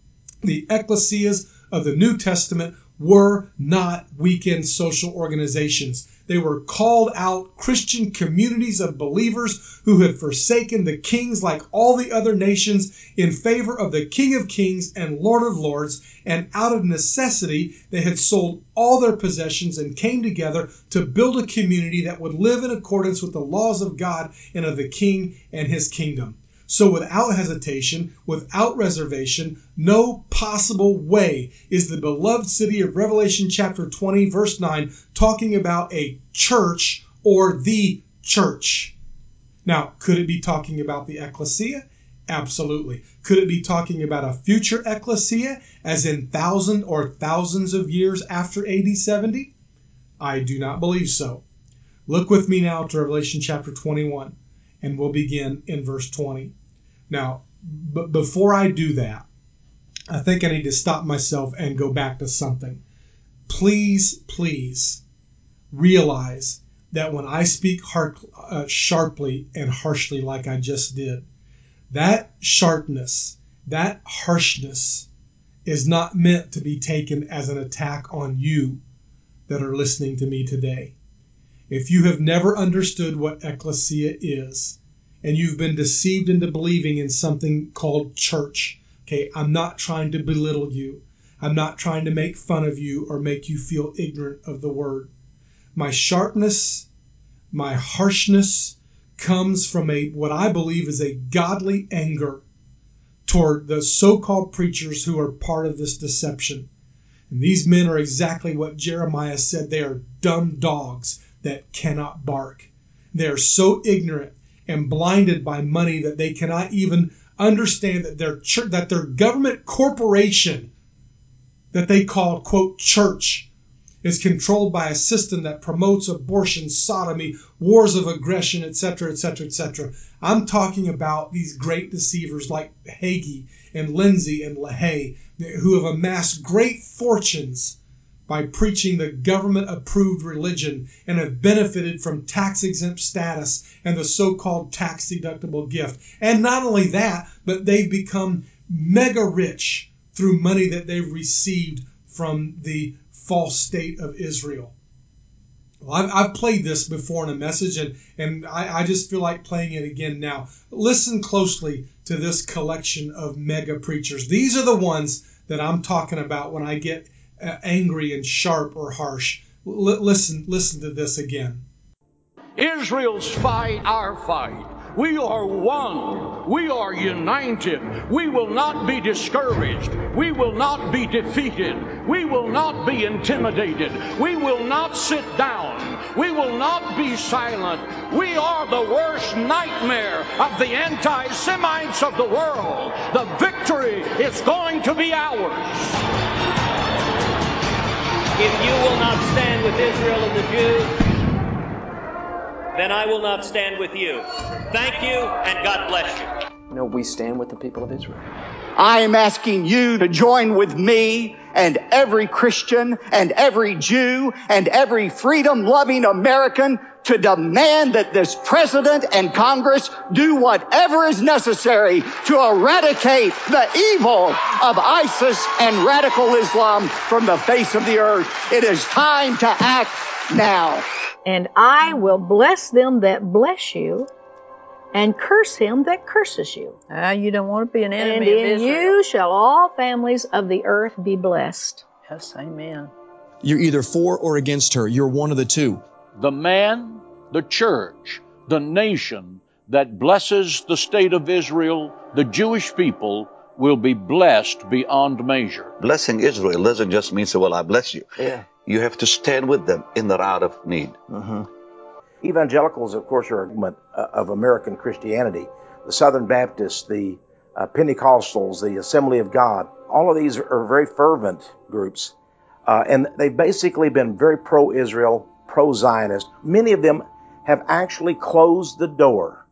The ecclesias of the New Testament were not weekend social organizations. They were called out Christian communities of believers who had forsaken the kings like all the other nations in favor of the King of Kings and Lord of Lords, and out of necessity they had sold all their possessions and came together to build a community that would live in accordance with the laws of God and of the King and his kingdom. So without hesitation, without reservation, no possible way is the beloved city of Revelation chapter twenty verse nine talking about a church or the church. Now, could it be talking about the ecclesia? Absolutely. Could it be talking about a future ecclesia, as in thousand or thousands of years after A D seventy? I do not believe so. Look with me now to Revelation chapter twenty-one. And we'll begin in verse twenty. Now, but before I do that, I think I need to stop myself and go back to something. Please, please realize that when I speak hard, uh, sharply and harshly like I just did, that sharpness, that harshness is not meant to be taken as an attack on you that are listening to me today. If you have never understood what ecclesia is, and you've been deceived into believing in something called church, okay, I'm not trying to belittle you. I'm not trying to make fun of you or make you feel ignorant of the word. My sharpness, my harshness comes from a what I believe is a godly anger toward the so-called preachers who are part of this deception. And these men are exactly what Jeremiah said. They are dumb dogs that cannot bark. They are so ignorant and blinded by money that they cannot even understand that their church, that their government corporation that they call, quote, church, is controlled by a system that promotes abortion, sodomy, wars of aggression, et cetera, et cetera, et cetera. I'm talking about these great deceivers like Hagee and Lindsay and LaHaye, who have amassed great fortunes by preaching the government-approved religion and have benefited from tax-exempt status and the so-called tax-deductible gift. And not only that, but they've become mega rich through money that they've received from the false state of Israel. Well, I've, I've played this before in a message, and, and I, I just feel like playing it again now. Listen closely to this collection of mega preachers. These are the ones that I'm talking about when I get uh, angry and sharp or harsh. L- listen, listen to this again. Israel's fight, our fight. We are one. We are united. We will not be discouraged. We will not be defeated. We will not be intimidated. We will not sit down. We will not be silent. We are the worst nightmare of the anti-Semites of the world. The victory is going to be ours. If you will not stand with Israel and the Jews, then I will not stand with you. Thank you, and God bless you. No, we stand with the people of Israel. I am asking you to join with me and every Christian and every Jew and every freedom-loving American to demand that this president and Congress do whatever is necessary to eradicate the evil of ISIS and radical Islam from the face of the earth. It is time to act now. And I will bless them that bless you, and curse him that curses you. Ah, you don't want to be an enemy and of in Israel. you shall all families of the earth be blessed. Yes, amen. You're either for or against her. You're one of the two. The man, the church, the nation that blesses the state of Israel, the Jewish people, will be blessed beyond measure. Blessing Israel doesn't just mean, say, well, I bless you. Yeah. You have to stand with them in the hour of need. Mm-hmm. Evangelicals, of course, are a movement of American Christianity. The Southern Baptists, the uh, Pentecostals, the Assembly of God, all of these are very fervent groups. Uh, and they've basically been very pro-Israel, pro-Zionist. Many of them have actually closed the door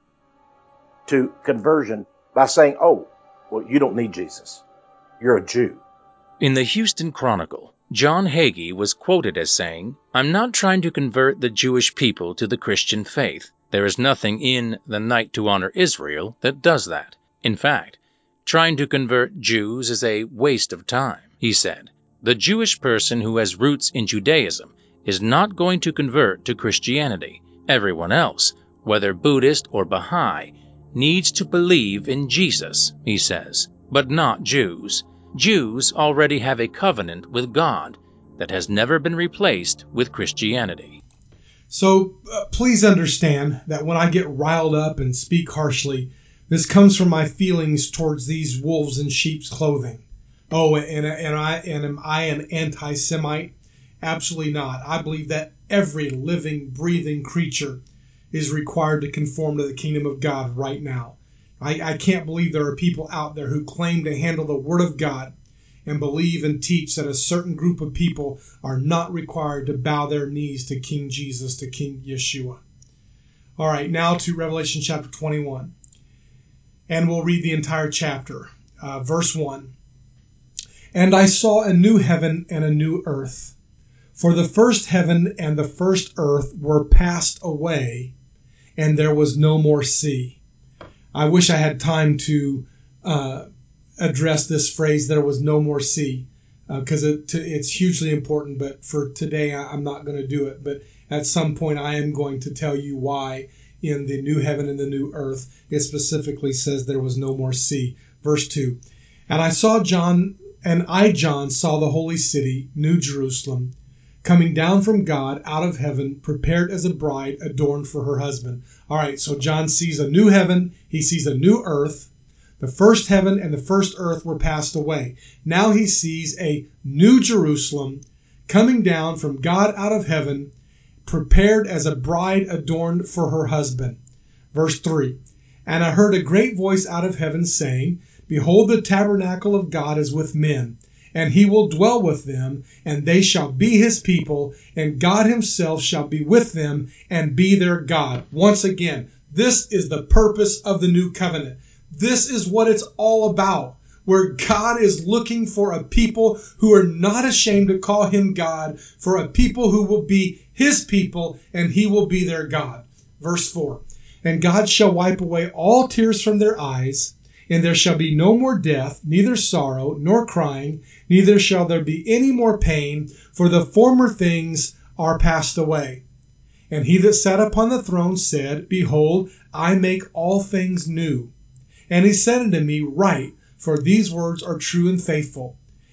to conversion by saying, oh, well, you don't need Jesus. You're a Jew. In the Houston Chronicle, John Hagee was quoted as saying, "I'm not trying to convert the Jewish people to the Christian faith. There is nothing in the Night to Honor Israel that does that. In fact, trying to convert Jews is a waste of time," he said. The Jewish person who has roots in Judaism is not going to convert to Christianity. Everyone else, whether Buddhist or Baha'i, needs to believe in Jesus, he says, but not Jews. Jews already have a covenant with God that has never been replaced with Christianity. So uh, please understand that when I get riled up and speak harshly, this comes from my feelings towards these wolves in sheep's clothing. Oh, and, and, I, and am I an anti-Semite? Absolutely not. I believe that every living, breathing creature is required to conform to the kingdom of God right now. I, I can't believe there are people out there who claim to handle the Word of God and believe and teach that a certain group of people are not required to bow their knees to King Jesus, to King Yeshua. All right, now to Revelation chapter twenty-one. And we'll read the entire chapter. Uh, verse one. And I saw a new heaven and a new earth. For the first heaven and the first earth were passed away, and there was no more sea. I wish I had time to uh, address this phrase, there was no more sea, because uh, it, it's hugely important, but for today I, I'm not going to do it. But At some point, I am going to tell you why in the new heaven and the new earth it specifically says there was no more sea. Verse two. And I saw John, and I, John, saw the holy city, New Jerusalem, coming down from God out of heaven, prepared as a bride adorned for her husband. All right, so John sees a new heaven, he sees a new earth. The first heaven and the first earth were passed away. Now he sees a new Jerusalem coming down from God out of heaven, prepared as a bride adorned for her husband. Verse three. And I heard a great voice out of heaven saying, Behold, the tabernacle of God is with men, and he will dwell with them, and they shall be his people, and God himself shall be with them and be their God. Once again, this is the purpose of the new covenant. This is what it's all about, where God is looking for a people who are not ashamed to call him God, for a people who will be his people, and he will be their God. Verse four. And God shall wipe away all tears from their eyes, and there shall be no more death, neither sorrow, nor crying, neither shall there be any more pain, for the former things are passed away. And he that sat upon the throne said, Behold, I make all things new. And he said unto me, Write, for these words are true and faithful.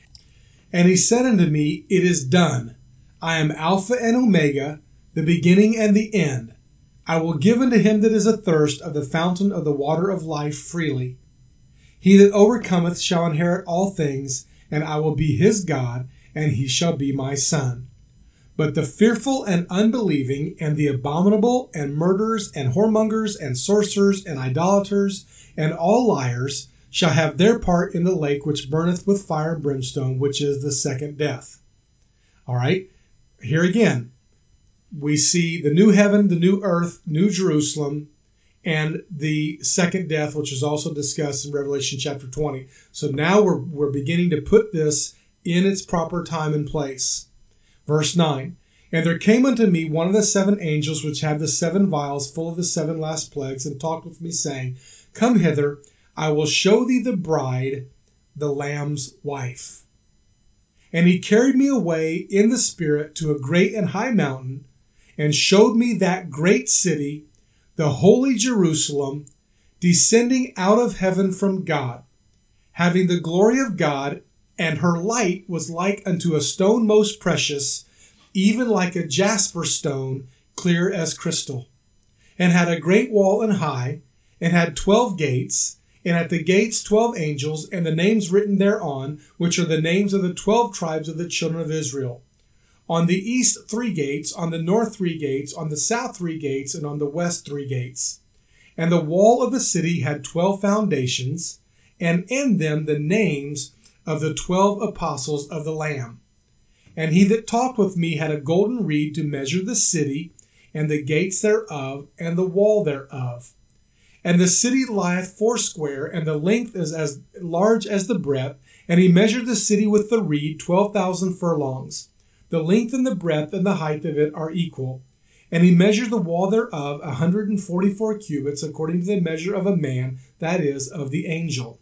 And he said unto me, It is done. I am Alpha and Omega, the beginning and the end. I will give unto him that is athirst of the fountain of the water of life freely. He that overcometh shall inherit all things, and I will be his God, and he shall be my son. But the fearful and unbelieving, and the abominable, and murderers, and whoremongers, and sorcerers, and idolaters, and all liars, shall have their part in the lake which burneth with fire and brimstone, which is the second death. All right, here again, we see the new heaven, the new earth, New Jerusalem, and the second death, which is also discussed in Revelation chapter twenty. So now we're, we're beginning to put this in its proper time and place. Verse nine, And there came unto me one of the seven angels which had the seven vials full of the seven last plagues, and talked with me, saying, Come hither, I will show thee the bride, the Lamb's wife. And he carried me away in the Spirit to a great and high mountain, and showed me that great city, the holy Jerusalem, descending out of heaven from God, having the glory of God, and her light was like unto a stone most precious, even like a jasper stone, clear as crystal, and had a great wall and high, and had twelve gates, and at the gates twelve angels, and the names written thereon, which are the names of the twelve tribes of the children of Israel. On the east three gates, on the north three gates, on the south three gates, and on the west three gates. And the wall of the city had twelve foundations, and in them the names of the twelve apostles of the Lamb. And he that talked with me had a golden reed to measure the city, and the gates thereof, and the wall thereof. And the city lieth foursquare, and the length is as large as the breadth. And he measured the city with the reed twelve thousand furlongs. The length and the breadth and the height of it are equal. And he measured the wall thereof a hundred and forty-four cubits, according to the measure of a man, that is, of the angel.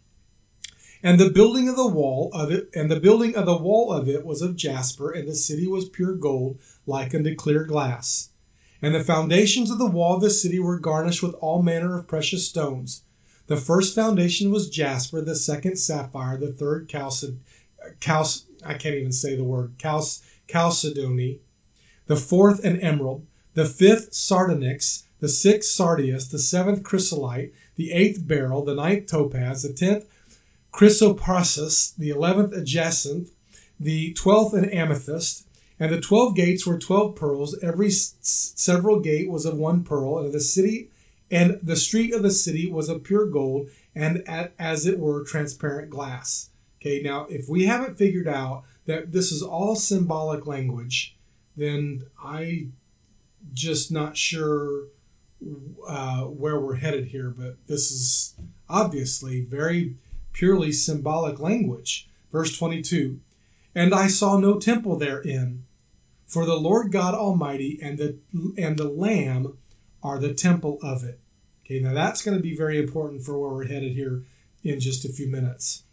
And the building of the wall of it, and the building of the wall of it was of jasper, and the city was pure gold, like unto clear glass. And the foundations of the wall of the city were garnished with all manner of precious stones. The first foundation was jasper, the second sapphire, the third chalced, chalced I can't even say the word, chalced, chalcedony, the fourth an emerald, the fifth sardonyx, the sixth sardius, the seventh chrysolite, the eighth beryl, the ninth topaz, the tenth chrysoprasus, the eleventh jacinth, the twelfth an amethyst. And the twelve gates were twelve pearls. Every s- several gate was of one pearl, and the city and the street of the city was of pure gold, and at, as it were transparent glass. Okay, now if we haven't figured out that this is all symbolic language, then I just not sure uh, where we're headed here. But this is obviously very purely symbolic language. Verse twenty-two, and I saw no temple therein, for the Lord God Almighty and the and the Lamb are the temple of it. Okay, now that's going to be very important for where we're headed here in just a few minutes.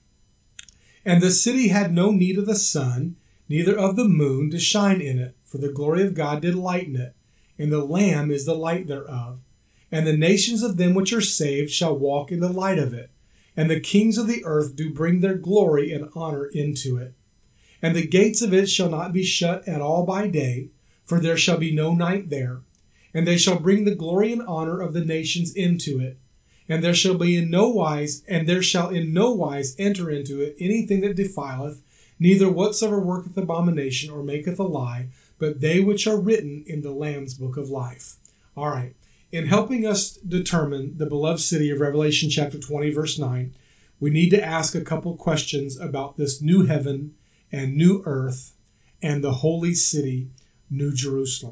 And the city had no need of the sun, neither of the moon to shine in it, for the glory of God did lighten it. and the Lamb is the light thereof. And the nations of them which are saved shall walk in the light of it, and the kings of the earth do bring their glory and honor into it. And the gates of it shall not be shut at all by day, for there shall be no night there. And they shall bring the glory and honor of the nations into it. And there shall be in no wise, and there shall in no wise enter into it anything that defileth, neither whatsoever worketh abomination or maketh a lie, but they which are written in the Lamb's book of life. All right. In helping us determine the beloved city of Revelation chapter twenty, verse nine, we need to ask a couple questions about this new heaven and new earth and the holy city, New Jerusalem.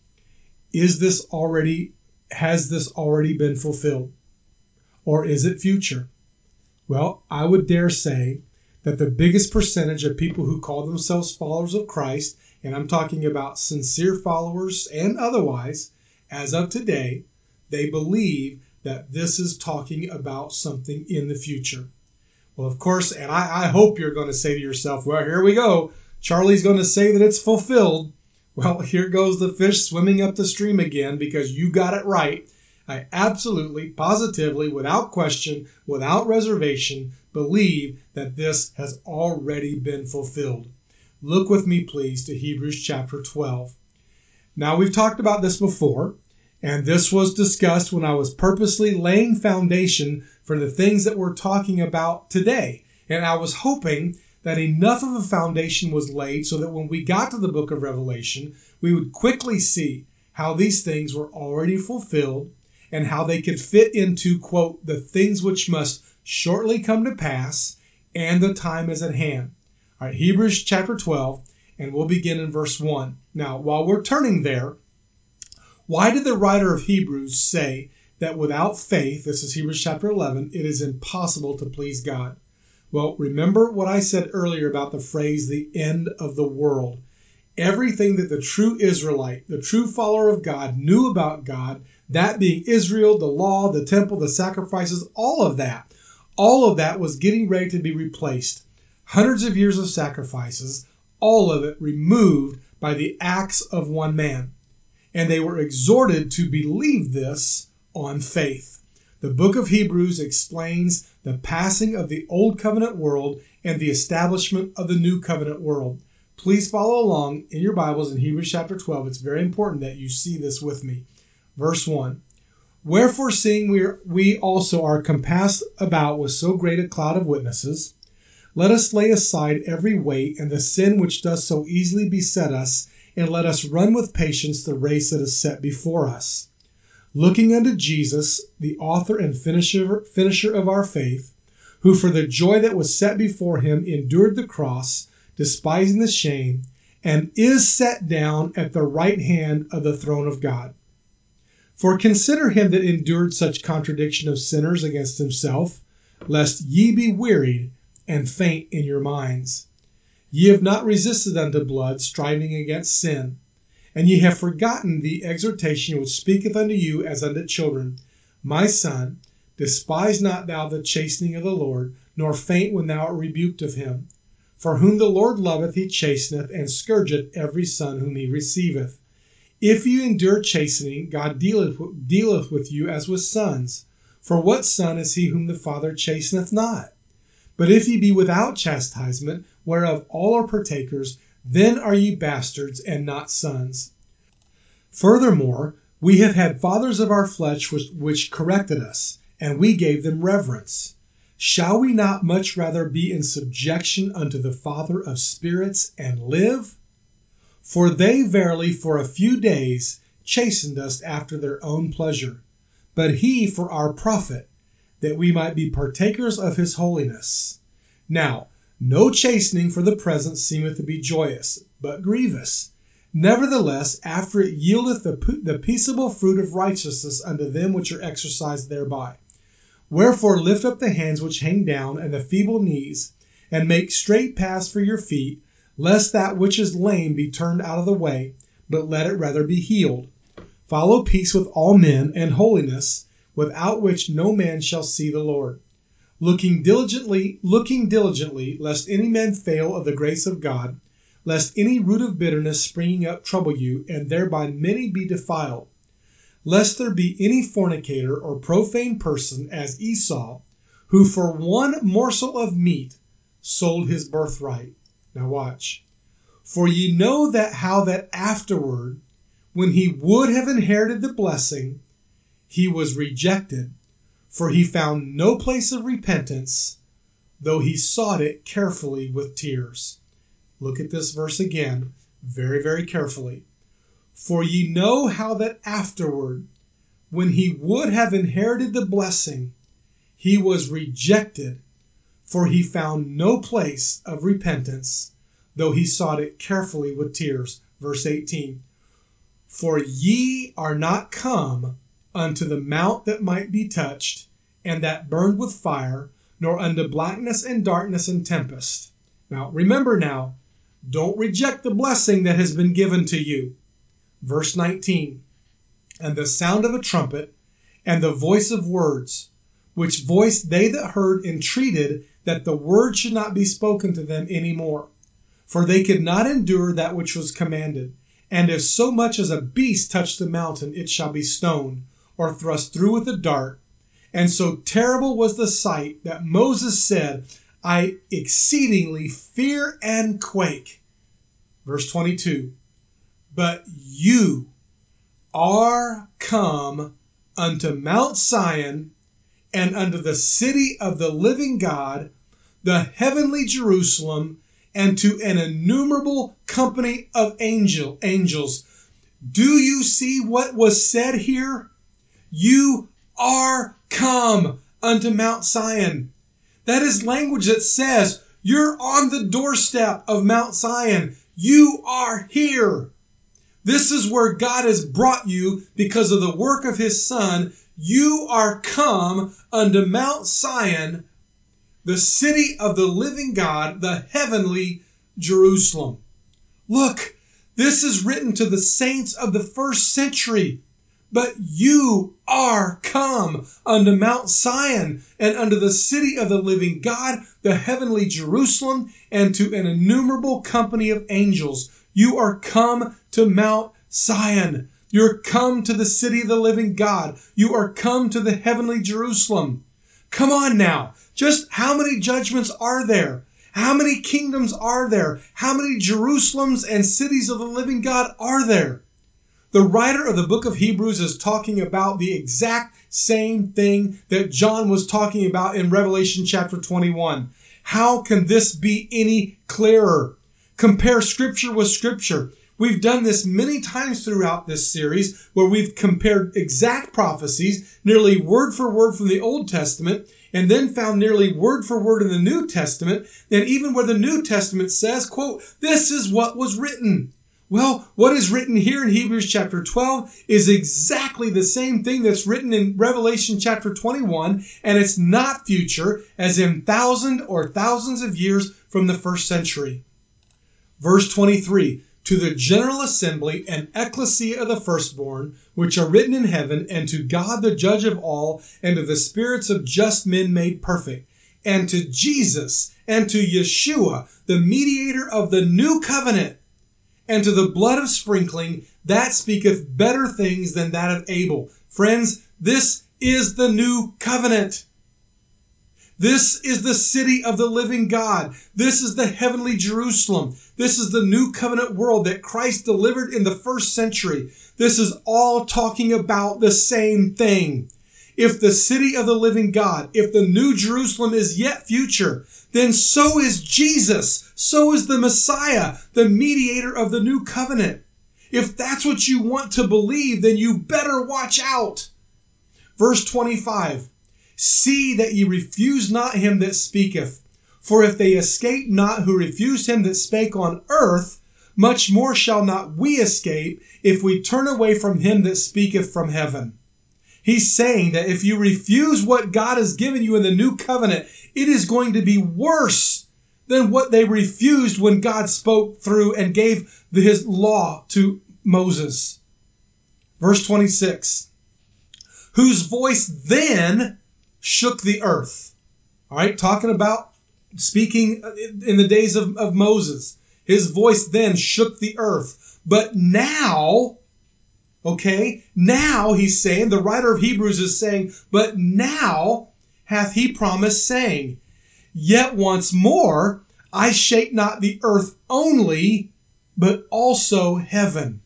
Is this already, has this already been fulfilled? Or is it future? Well, I would dare say that the biggest percentage of people who call themselves followers of Christ, and I'm talking about sincere followers and otherwise, as of today, they believe that this is talking about something in the future. Well, of course, and I, I hope you're going to say to yourself, well, here we go. Charlie's going to say that it's fulfilled. Well, here goes the fish swimming up the stream again, because you got it right. I absolutely, positively, without question, without reservation, believe that this has already been fulfilled. Look with me, please, to Hebrews chapter twelve. Now, we've talked about this before, and this was discussed when I was purposely laying foundation for the things that we're talking about today. And I was hoping that enough of a foundation was laid so that when we got to the book of Revelation, we would quickly see how these things were already fulfilled and how they could fit into, quote, the things which must shortly come to pass, and the time is at hand. All right, Hebrews chapter twelve, and we'll begin in verse one. Now, while we're turning there, why did the writer of Hebrews say that without faith, this is Hebrews chapter eleven, it is impossible to please God? Well, remember what I said earlier about the phrase, the end of the world. Everything that the true Israelite, the true follower of God, knew about God, that being Israel, the law, the temple, the sacrifices, all of that, all of that was getting ready to be replaced. Hundreds of years of sacrifices, all of it removed by the acts of one man. And they were exhorted to believe this on faith. The book of Hebrews explains the passing of the old covenant world and the establishment of the new covenant world. Please follow along in your Bibles in Hebrews chapter twelve. It's very important that you see this with me. Verse one, wherefore seeing we, are, we also are compassed about with so great a cloud of witnesses, let us lay aside every weight and the sin which does so easily beset us, and let us run with patience the race that is set before us. Looking unto Jesus, the author and finisher, finisher of our faith, who for the joy that was set before him endured the cross, despising the shame, and is set down at the right hand of the throne of God. For consider him that endured such contradiction of sinners against himself, lest ye be wearied and faint in your minds. Ye have not resisted unto blood, striving against sin. And ye have forgotten the exhortation which speaketh unto you as unto children. My son, despise not thou the chastening of the Lord, nor faint when thou art rebuked of him. For whom the Lord loveth he chasteneth, and scourgeth every son whom he receiveth. If you endure chastening, God dealeth, dealeth with you as with sons. For what son is he whom the Father chasteneth not? But if ye be without chastisement, whereof all are partakers, then are ye bastards and not sons. Furthermore, we have had fathers of our flesh which, which corrected us, and we gave them reverence. Shall we not much rather be in subjection unto the Father of spirits and live? For they verily for a few days chastened us after their own pleasure, but he for our profit, that we might be partakers of his holiness. Now, no chastening for the present seemeth to be joyous, but grievous. Nevertheless, after it yieldeth the, the peaceable fruit of righteousness unto them which are exercised thereby. Wherefore lift up the hands which hang down, and the feeble knees, and make straight paths for your feet, lest that which is lame be turned out of the way, but let it rather be healed. Follow peace with all men, and holiness, without which no man shall see the Lord. Looking diligently, looking diligently, lest any man fail of the grace of God, lest any root of bitterness springing up trouble you, and thereby many be defiled. Lest there be any fornicator or profane person as Esau, who for one morsel of meat sold his birthright. Now watch. For ye know that how that afterward, when he would have inherited the blessing, he was rejected, for he found no place of repentance, though he sought it carefully with tears. Look at this verse again, very, very carefully. For ye know how that afterward, when he would have inherited the blessing, he was rejected, for he found no place of repentance, though he sought it carefully with tears. Verse eighteen. For ye are not come unto the mount that might be touched, and that burned with fire, nor unto blackness and darkness and tempest. Now, remember now, don't reject the blessing that has been given to you. Verse nineteen. And the sound of a trumpet, and the voice of words, which voice they that heard entreated that the word should not be spoken to them any more. For they could not endure that which was commanded. And if so much as a beast touch the mountain, it shall be stoned, or thrust through with a dart. And so terrible was the sight that Moses said, I exceedingly fear and quake. Verse twenty-two. But you are come unto Mount Sion, and unto the city of the living God, the heavenly Jerusalem, and to an innumerable company of angel, angels. Do you see what was said here? You are come unto Mount Sion. That is language that says you're on the doorstep of Mount Sion. You are here. This is where God has brought you because of the work of his Son. You are come unto Mount Sion, the city of the living God, the heavenly Jerusalem. Look, this is written to the saints of the first century. But you are come unto Mount Sion, and unto the city of the living God, the heavenly Jerusalem, and to an innumerable company of angels. You are come to Mount Sion. You're come to the city of the living God. You are come to the heavenly Jerusalem. Come on now. Just how many judgments are there? How many kingdoms are there? How many Jerusalems and cities of the living God are there? The writer of the book of Hebrews is talking about the exact same thing that John was talking about in Revelation chapter twenty-one. How can this be any clearer? Compare scripture with scripture. We've done this many times throughout this series where we've compared exact prophecies, nearly word for word from the Old Testament, and then found nearly word for word in the New Testament, and even where the New Testament says, quote, this is what was written. Well, what is written here in Hebrews chapter twelve is exactly the same thing that's written in Revelation chapter twenty-one, and it's not future, as in thousand or thousands of years from the first century. Verse twenty-three, to the general assembly and ecclesia of the firstborn, which are written in heaven, and to God the judge of all, and to the spirits of just men made perfect, and to Jesus, and to Yeshua, the mediator of the new covenant, and to the blood of sprinkling, that speaketh better things than that of Abel. Friends, this is the new covenant. This is the city of the living God. This is the heavenly Jerusalem. This is the new covenant world that Christ delivered in the first century. This is all talking about the same thing. If the city of the living God, if the new Jerusalem is yet future, then so is Jesus. So is the Messiah, the mediator of the new covenant. If that's what you want to believe, then you better watch out. Verse twenty-five, see that ye refuse not him that speaketh. For if they escape not who refused him that spake on earth, much more shall not we escape if we turn away from him that speaketh from heaven. He's saying that if you refuse what God has given you in the new covenant, it is going to be worse than what they refused when God spoke through and gave his law to Moses. Verse twenty-six, whose voice then shook the earth. All right, talking about speaking in the days of, of Moses. His voice then shook the earth. But now, okay, now he's saying, the writer of Hebrews is saying, but now hath he promised, saying, yet once more I shake not the earth only, but also heaven.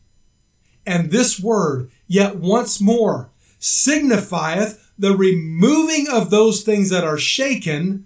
And this word, yet once more, signifieth the removing of those things that are shaken,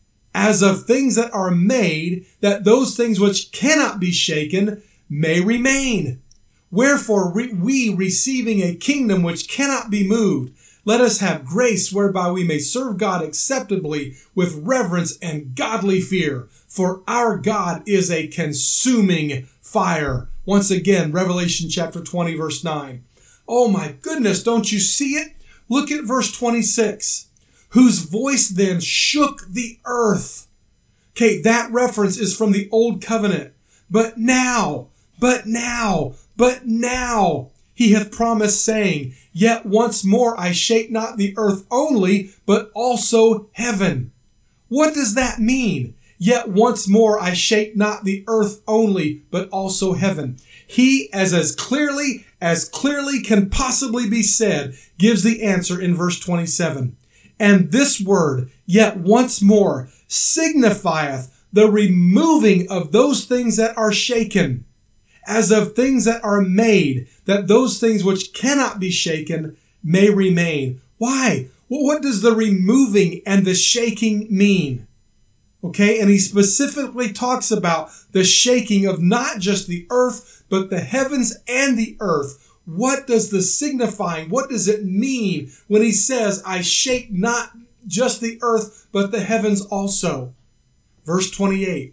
as of things that are made, that those things which cannot be shaken may remain. Wherefore we, receiving a kingdom which cannot be moved, let us have grace whereby we may serve God acceptably with reverence and godly fear. For our God is a consuming fire. Once again, Revelation chapter twenty, verse nine. Oh my goodness, don't you see it? Look at verse twenty-six. Whose voice then shook the earth. Okay, that reference is from the old covenant. But now, but now, but now, he hath promised, saying, yet once more I shake not the earth only, but also heaven. What does that mean? Yet once more I shake not the earth only, but also heaven. He, as as clearly as clearly can possibly be said, gives the answer in verse twenty-seven. And this word, yet once more, signifieth the removing of those things that are shaken, as of things that are made, that those things which cannot be shaken may remain. Why? Well, what does the removing and the shaking mean? Okay, and he specifically talks about the shaking of not just the earth, but the heavens and the earth. What does the signifying, what does it mean when he says, I shake not just the earth, but the heavens also? Verse twenty-eight,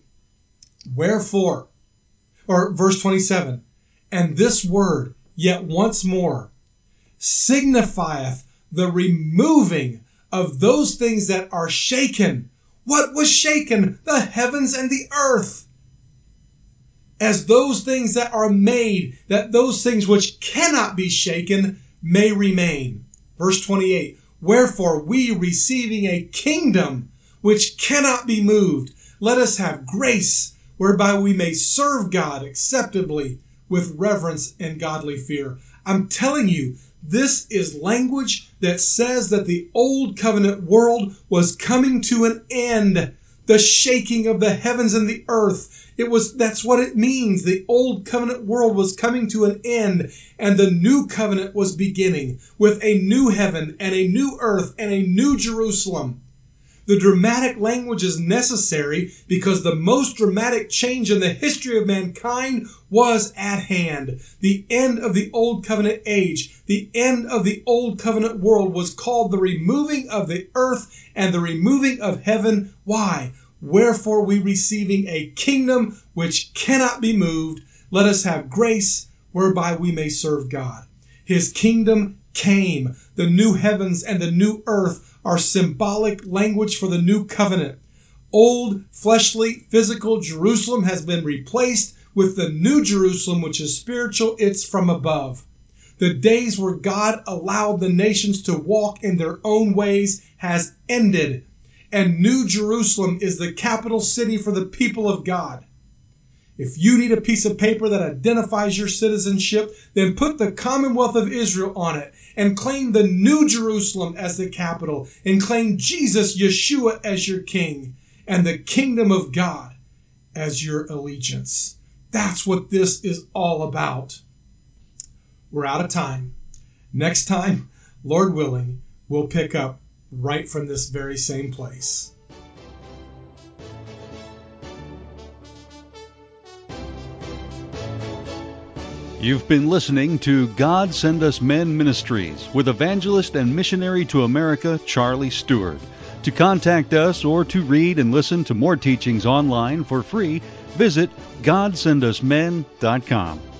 wherefore, or verse twenty-seven, and this word, yet once more, signifieth the removing of those things that are shaken. What was shaken? The heavens and the earth. As those things that are made, that those things which cannot be shaken may remain. Verse twenty-eight, wherefore we, receiving a kingdom which cannot be moved, let us have grace whereby we may serve God acceptably with reverence and godly fear. I'm telling you, this is language that says that the old covenant world was coming to an end. The shaking of the heavens and the earth. It was, that's what it means. The old covenant world was coming to an end, and the new covenant was beginning with a new heaven and a new earth and a new Jerusalem. The dramatic language is necessary because the most dramatic change in the history of mankind was at hand. The end of the old covenant age, the end of the old covenant world was called the removing of the earth and the removing of heaven. Why? Wherefore we, receiving a kingdom which cannot be moved, let us have grace whereby we may serve God. His kingdom came. The new heavens and the new earth are symbolic language for the new covenant. Old, fleshly, physical Jerusalem has been replaced with the new Jerusalem, which is spiritual. It's from above. The days where God allowed the nations to walk in their own ways has ended. And New Jerusalem is the capital city for the people of God. If you need a piece of paper that identifies your citizenship, then put the Commonwealth of Israel on it and claim the New Jerusalem as the capital and claim Jesus, Yeshua, as your king and the kingdom of God as your allegiance. That's what this is all about. We're out of time. Next time, Lord willing, we'll pick up right from this very same place. You've been listening to God Send Us Men Ministries with evangelist and missionary to America, Charlie Stewart. To contact us or to read and listen to more teachings online for free, visit god send us men dot com.